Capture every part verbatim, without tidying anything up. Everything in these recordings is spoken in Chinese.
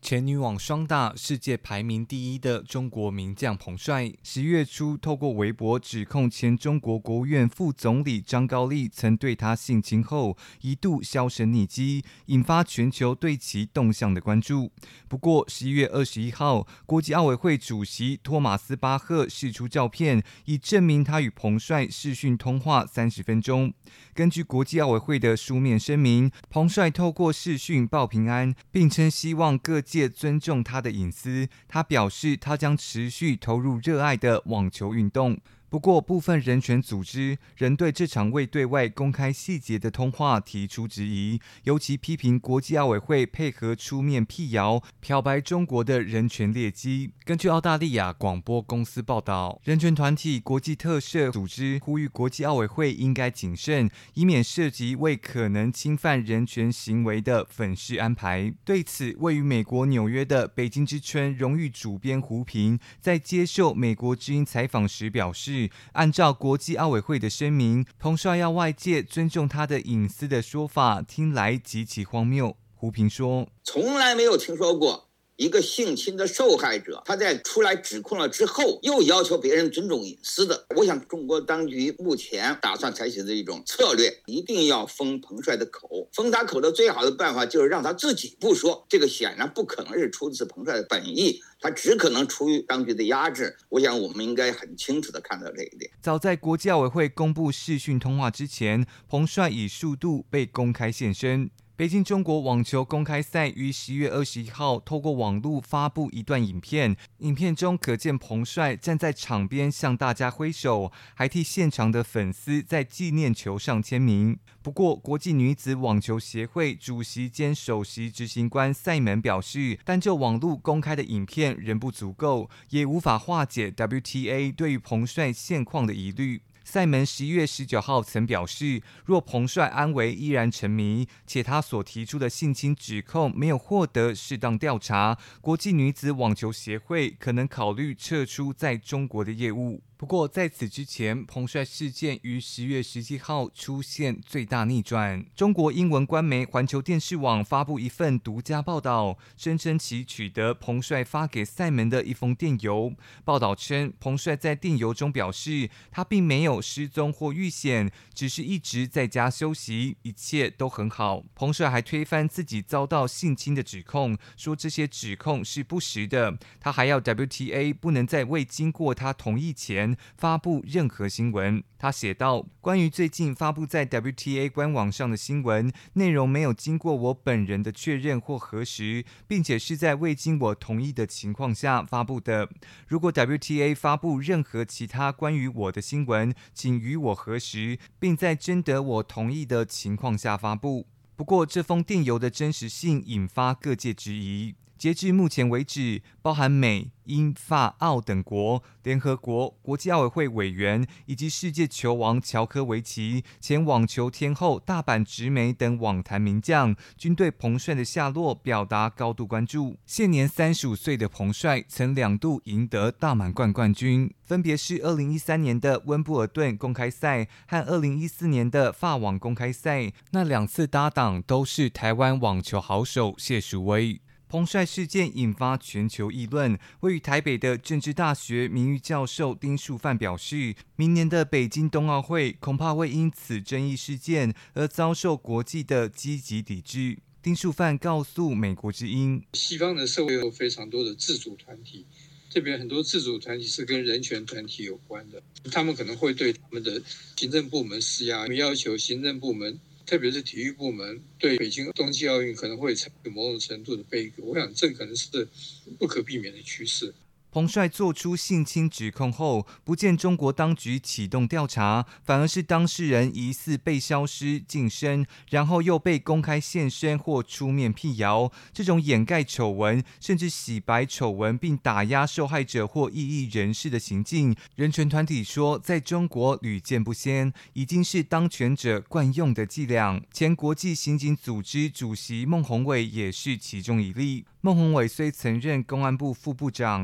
前女网双打、世界排名第一的中国名将彭帅，十月初透过微博指控前中国国务院副总理张高丽曾对他性侵后，一度销声匿迹，引发全球对其动向的关注。不过，十一月二十一号，国际奥委会主席托马斯巴赫释出照片，以证明他与彭帅视讯通话三十分钟。根据国际奥委会的书面声明，彭帅透过视讯报平安，并称希望各界尊重他的隐私。他表示，他将持续投入热爱的网球运动。不过，部分人权组织仍对这场未对外公开细节的通话提出质疑，尤其批评国际奥委会配合出面辟谣，漂白中国的人权劣迹。根据澳大利亚广播公司报道，人权团体国际特赦组织呼吁国际奥委会应该谨慎，以免涉及为可能侵犯人权行为的粉饰安排。对此，位于美国纽约的北京之春荣誉主编胡平在接受美国之音采访时表示，按照国际奥委会的声明，彭帅要外界尊重他的隐私的说法听来极其荒谬。胡平说， 从来没有听说过一个性侵的受害者，他在出来指控了之后，又要求别人尊重隐私的。我想中国当局目前打算采取的一种策略，一定要封彭帅的口。封他口的最好的办法就是让他自己不说，这个显然不可能是出自彭帅的本意，他只可能出于当局的压制。我想我们应该很清楚地看到这一点。 早在国际奥委会公布视讯通话之前，彭帅以数度被公开现身。北京中国网球公开赛于十月二十一号透过网路发布一段影片，影片中可见彭帅站在场边向大家挥手，还替现场的粉丝在纪念球上签名。不过，国际女子网球协会主席兼首席执行官赛门表示，单就网路公开的影片仍不足够，也无法化解 W T A 对于彭帅现况的疑虑。赛门十一月十九号曾表示，若彭帅安危依然沉迷，且他所提出的性侵指控没有获得适当调查，国际女子网球协会可能考虑撤出在中国的业务。不过，在此之前，彭帅事件于十月十七号出现最大逆转。中国英文官媒环球电视网发布一份独家报道，声称其取得彭帅发给赛门的一封电邮。报道称，彭帅在电邮中表示，他并没有失踪或遇险，只是一直在家休息，一切都很好。彭帅还推翻自己遭到性侵的指控，说这些指控是不实的。他还要 W T A 不能在未经过他同意前发布任何新闻。他写道，关于最近发布在 W T A 官网上的新闻，内容没有经过我本人的确认或核实，并且是在未经我同意的情况下发布的。如果 W T A 发布任何其他关于我的新闻，请与我核实，并在征得我同意的情况下发布。不过，这封电邮的真实性引发各界质疑。截至目前为止，包含美、英、法、澳等国、联合国、国际奥委会委员以及世界球王乔科维奇、前网球天后大阪直美等网坛名将，均对彭帅的下落表达高度关注。现年三十五岁的彭帅曾两度赢得大满贯冠军，分别是二零一三年的温布尔顿公开赛和二零一四年的法网公开赛，那两次搭档都是台湾网球好手谢淑薇。彭帅事件引发全球议论。位于台北的政治大学名誉教授丁树范表示，明年的北京冬奥会恐怕会因此争议事件而遭受国际的积极抵制。丁树范告诉美国之音， 西方的社会有非常多的自主团体，这边很多自主团体是跟人权团体有关的，他们可能会对他们的行政部门施压，要求行政部门特别是体育部门对北京冬季奥运可能会采取某种程度的背锅，我想这可能是不可避免的趋势。 彭帅做出性侵指控后，不见中国当局启动调查，反而是当事人疑似被消失、晋升，然后又被公开现身或出面辟谣。这种掩盖丑闻，甚至洗白丑闻并打压受害者或异议人士的行径，人权团体说，在中国屡见不鲜，已经是当权者惯用的伎俩。前国际刑警组织主席孟宏伟也是其中一例。孟宏伟虽曾任公安部副部长，但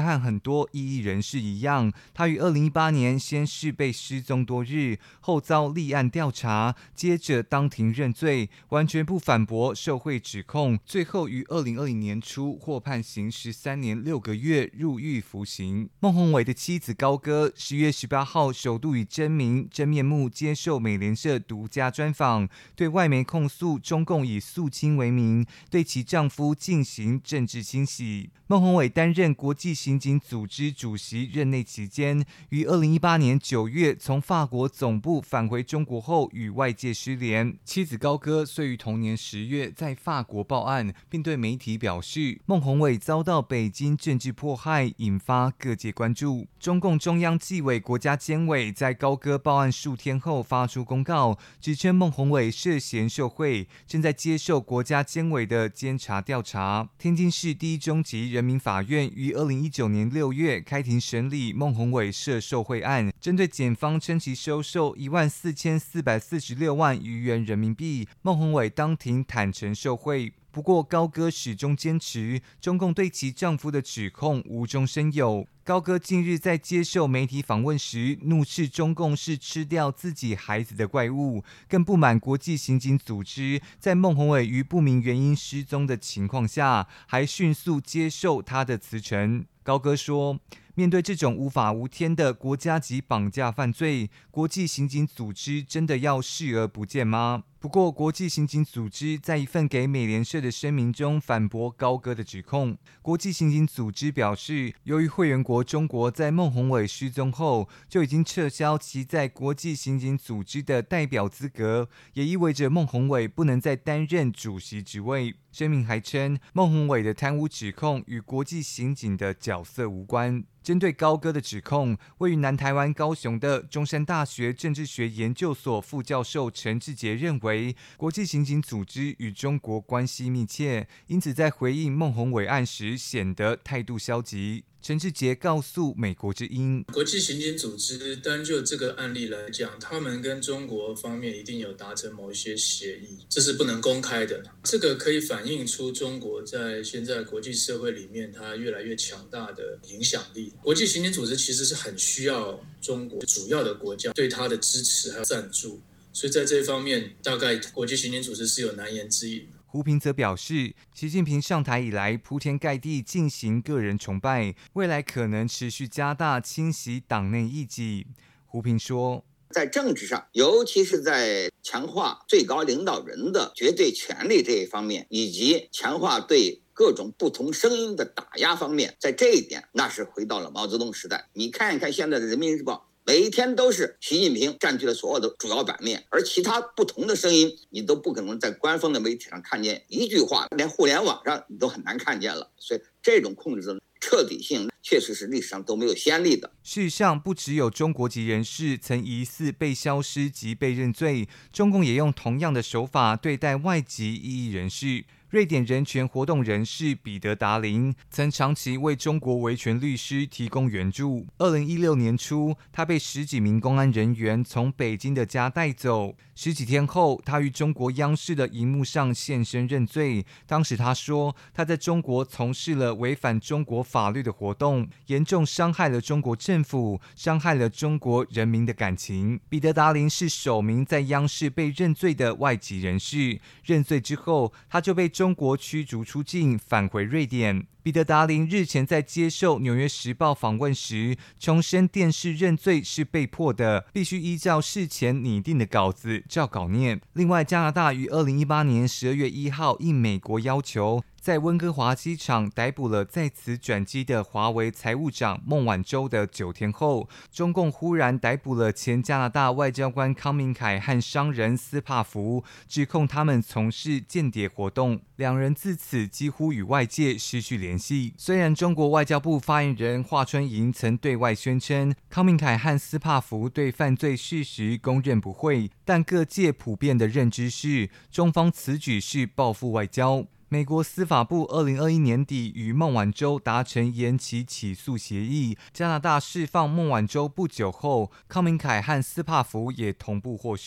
和很多异议人士一样，他于二零一八年先是被失踪多日，后遭立案调查，接着当庭认罪，完全不反驳受贿指控，最后于二零二零年初获判刑十三年六个月，入狱服刑。孟宏伟的妻子高歌十月十八号首度以真名真面目接受美联社独家专访，对外媒控诉中共以肃清为名，对其丈夫进行政治清洗。孟宏伟担任国际刑警组织主席任内期间，于二零一八年九月从法国总部返回中国后与外界失联。妻子高歌遂于同年十月在法国报案，并对媒体表示，孟宏伟遭到北京政治迫害，引发各界关注。中共中央纪委国家监委在高歌报案数天后发出公告，指称孟宏伟涉嫌受贿，正在接受国家监委的监察调查。天津市第一中级人民法院于二零一九年六月开庭审理孟宏伟涉受贿案，针对检方称其收受一万四千四百四十六万余元人民币，孟宏伟当庭坦承受贿。不过高歌始终坚持中共对其丈夫的指控无中生有。高歌近日在接受媒体访问时，怒斥中共是吃掉自己孩子的怪物，更不满国际刑警组织在孟宏伟于不明原因失踪的情况下，还迅速接受他的辞呈。高歌说，面对这种无法无天的国家级绑架犯罪，国际刑警组织真的要视而不见吗？不过，国际刑警组织在一份给美联社的声明中反驳高歌的指控。国际刑警组织表示，由于会员国中国在孟宏伟失踪后就已经撤销其在国际刑警组织的代表资格，也意味着孟宏伟不能再担任主席职位。声明还称，孟宏伟的贪污指控与国际刑警的角色无关。针对高歌的指控，位于南台湾高雄的中山大学政治学研究所副教授陈志杰认为，国际刑警组织与中国关系密切，因此在回应孟宏伟案时显得态度消极。陈志杰告诉美国之音， 国际刑警组织单就这个案例来讲，他们跟中国方面一定有达成某一些协议，这是不能公开的。这个可以反映出中国在现在国际社会里面它越来越强大的影响力。国际刑警组织其实是很需要中国主要的国家对它的支持还有赞助，所以在这一方面，大概国际刑警组织是有难言之隐。 胡平则表示，习近平上台以来铺天盖地进行个人崇拜，未来可能持续加大清洗党内异己。胡平说， 在政治上，尤其是在强化最高领导人的绝对权力这一方面，以及强化对各种不同声音的打压方面，在这一点那是回到了毛泽东时代。你看一看现在的人民日报，每一天都是习近平占据了所有的主要版面，而其他不同的声音你都不可能在官方的媒体上看见一句话，连互联网上你都很难看见了。所以这种控制的彻底性确实是历史上都没有先例的。 事实上，不只有中国籍人士曾疑似被消失及被认罪，中共也用同样的手法对待外籍异议人士。瑞典人权活动人士彼得·达林曾长期为中国维权律师提供援助。二零一六年初，他被十几名公安人员从北京的家带走。十几天后，他于中国央视的荧幕上现身认罪。当时他说，他在中国从事了违反中国法律的活动，严重伤害了中国政府，伤害了中国人民的感情。彼得·达林是首名在央视被认罪的外籍人士。认罪之后，他就被中国驱逐出境，返回瑞典。彼得·达林日前在接受《纽约时报》访问时，重申电视认罪是被迫的，必须依照事前拟定的稿子照稿念。另外，加拿大于二零一八年十二月一号应美国要求，在温哥华机场逮捕了在此转机的华为财务长孟晚舟的九天后，中共忽然逮捕了前加拿大外交官康明凯和商人斯帕福，指控他们从事间谍活动。两人自此几乎与外界失去联系。虽然中国外交部发言人华春莹曾对外宣称康明凯和斯帕福对犯罪事实供认不讳，但各界普遍的认知是中方此举是报复外交。美国司法部二零二一年底与孟晚舟达成延期起诉协议，加拿大释放孟晚舟不久后，康明凯和斯帕福也同步获释。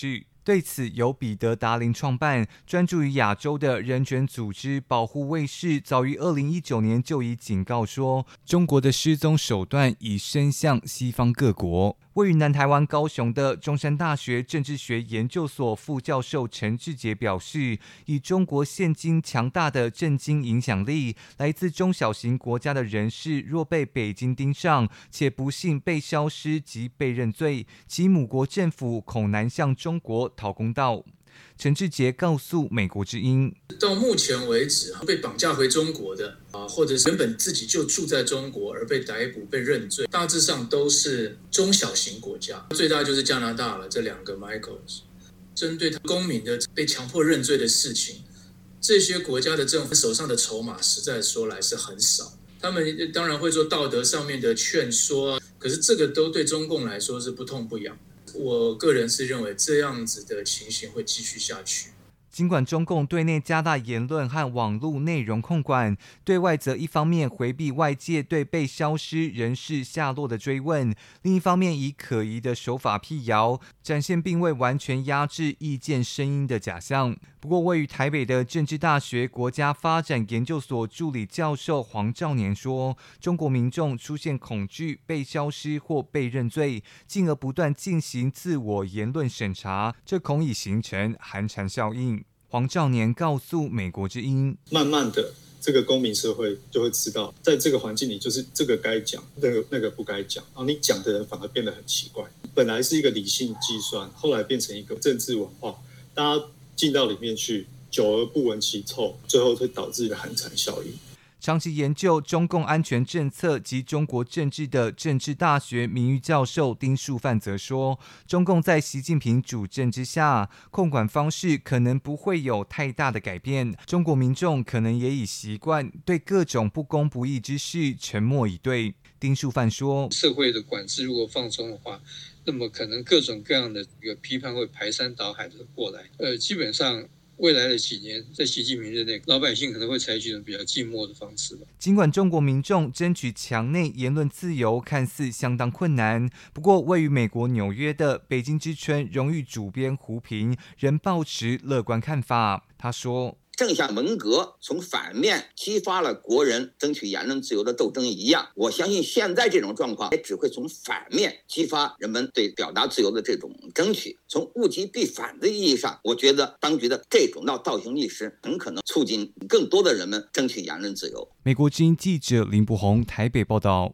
对此，由彼得·达林创办、专注于亚洲的人权组织保护卫士，早于二零一九年就已警告说，中国的失踪手段已伸向西方各国。位于南台湾高雄的中山大学政治学研究所副教授陈志杰表示，以中国现今强大的政经影响力，来自中小型国家的人士若被北京盯上，且不幸被消失及被认罪，其母国政府恐难向中国讨公道。陈志杰告诉美国之音， 到目前为止被绑架回中国的啊，或者是原本自己就住在中国而被逮捕被认罪，大致上都是中小型国家，最大就是加拿大了。这两个 Michaels 针对公民的被强迫认罪的事情，这些国家的政府手上的筹码实在说来是很少，他们当然会做道德上面的劝说，可是这个都对中共来说是不痛不痒。我个人是认为这样子的情形会继续下去。 尽管中共对内加大言论和网络内容控管，对外则一方面回避外界对被消失人士下落的追问，另一方面以可疑的手法辟谣，展现并未完全压制意见声音的假象。不过，位于台北的政治大学国家发展研究所助理教授黄兆年说，中国民众出现恐惧被消失或被认罪，进而不断进行自我言论审查，这恐已形成寒蝉效应。黄兆年告诉美国之音， 慢慢的这个公民社会就会知道，在这个环境里就是这个该讲，那个那个不该讲，然后你讲的人反而变得很奇怪。本来是一个理性计算，后来变成一个政治文化，大家进到里面去，久而不闻其臭，最后会导致一个寒蝉效应。 长期研究中共安全政策及中国政治的政治大学名誉教授丁树范则说，中共在习近平主政之下，控管方式可能不会有太大的改变，中国民众可能也已习惯对各种不公不义之事沉默以对。丁树范说， 社会的管制如果放松的话，那么可能各种各样的一个批判会排山倒海的过来。呃，基本上未来的几年，在习近平任内，老百姓可能会采取一种比较静默的方式吧。 尽管中国民众争取墙内言论自由看似相当困难，不过位于美国纽约的北京之春荣誉主编胡平仍抱持乐观看法。他说， 正像文革从反面激发了国人争取言论自由的斗争一样，我相信现在这种状况也只会从反面激发人们对表达自由的这种争取。从物极必反的意义上，我觉得当局的这种倒行逆施很可能促进更多的人们争取言论自由。 美国之音记者林柏宏台北报道。